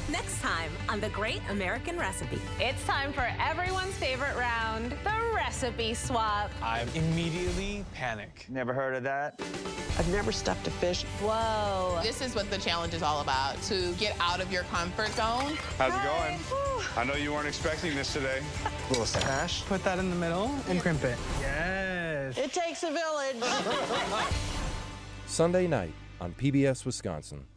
Next time on The Great American Recipe. It's time for everyone's favorite round, the recipe swap. I immediately panic. Never heard of that? I've never stuffed a fish. Whoa. This is what the challenge is all about, to get out of your comfort zone. How's it going? I know you weren't expecting this today. A little sash. Put that in the middle and crimp it. Yes. It takes a village. Sunday night on PBS Wisconsin.